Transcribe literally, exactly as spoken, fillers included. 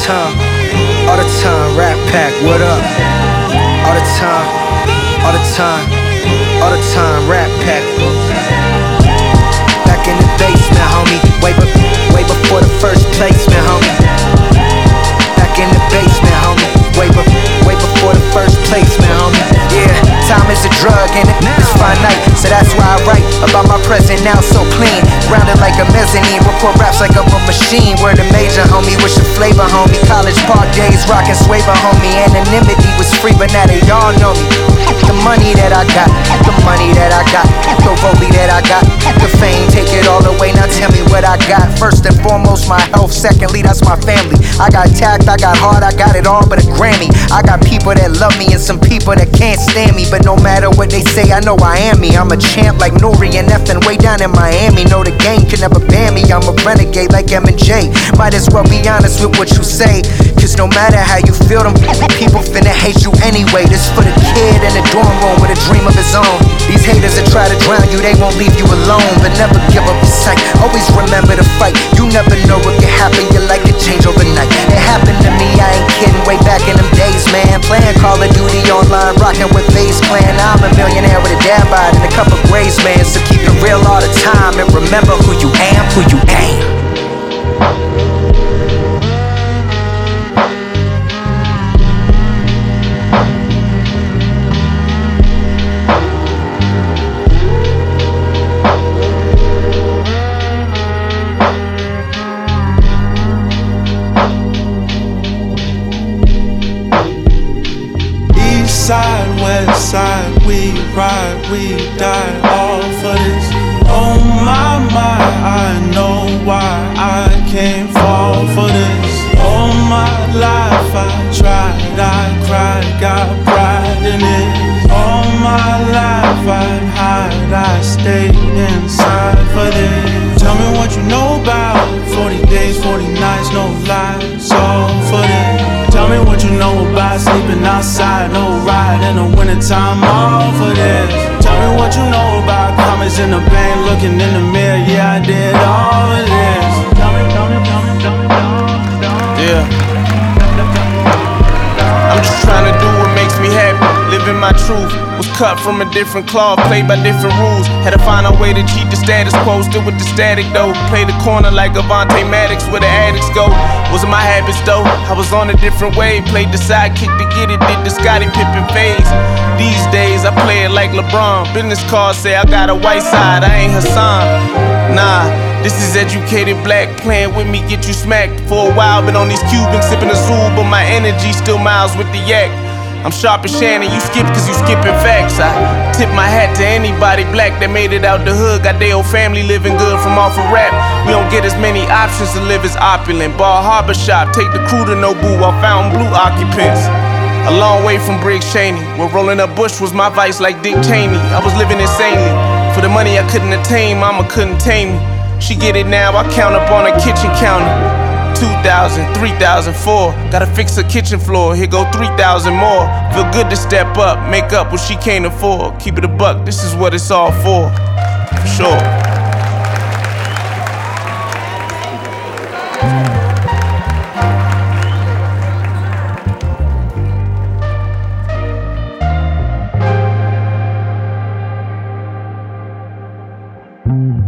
time, all the time, Rat Pack, what up? All the time, all the time, all the time, Rat Pack. Back in the basement, homie, way, be way before the first placement, homie. Back in the basement, homie, way, be way before the first placement, homie. Yeah, time is a drug and it's finite, so that's why I write about my present now so clean. Grounded like a mezzanine, record raps like I'm a machine. Word a major, homie, what's your flavor, homie? College park days, rockin' Swaver, homie. Anonymity was free, but now they all know me. The money that I got, the money that I got, the rollie that I got, the fame, take it all away, now tell me what I got. First and foremost, my health, secondly, that's my family. I got tact, I got heart, I got it all but a Grammy. I got people that love me and some people that can't stand me, but no matter what they say, I know I am me. I'm a champ like Nori and F and way down in Miami. Know the game can never ban me, I'm a renegade like M and J. Might as well be honest with what you say, cause no matter how you feel, them people finna hate you anyway. This for the kid in the dorm room with a dream of his own. These haters that try to drown you, they won't leave you alone, but never give up your sight. Always remember to fight, you never know what can happen, your life can change overnight. It happened to me, I ain't kidding, way back in them days, man. Playing Call of Duty online, rocking with FaZe Clan. Now I'm a millionaire with a dad bod and a couple grays, man. So keep it real all the time and remember who you am, who you ain't. Side, west side, we ride, we die, all for this. Oh my, my, I know why I can't fall for this. All my life I tried, I cried, got pride in it. All my life I'd hide, I stayed inside for this. Tell me what you know about forty days, forty nights, no lies, all for this. Tell me what you know about sleeping outside, no ride in the wintertime, all for this. Tell me what you know about comments in the bank, looking in the mirror, yeah, I did all of this. Tell me, tell me, tell me, tell me, tell me. Yeah. I'm just trying to do what makes me happy, living my truth. Was cut from a different cloth, played by different rules. Had to find a way to cheat the status quo, still with the static though. Play the corner like Avante Maddox, where the addicts go. Wasn't my habits though, I was on a different wave. Played the sidekick to get it, did the Scottie Pippen phase. These days I play it like LeBron. Business cards say I got a white side, I ain't Hassan. Nah, this is educated black, playing with me get you smacked. For a while been on these Cubans sipping Azul, but my energy still miles with the yak. I'm sharp as Shannon, you skip cause you skipping facts. I tip my hat to anybody black that made it out the hood. Got their old family living good from off of rap. We don't get as many options to live as opulent. Bar Harbor Shop, take the crew to Nobu while Fountain Blue occupants. A long way from Briggs Cheney, where rolling up Bush was my vice like Dick Cheney. I was living insanely, for the money I couldn't attain, mama couldn't tame me. She get it now, I count up on a kitchen counter. two thousand, three thousand, four. Gotta fix her kitchen floor, here go three thousand more. Feel good to step up, make up what she can't afford. Keep it a buck, this is what it's all for. For sure. Mm.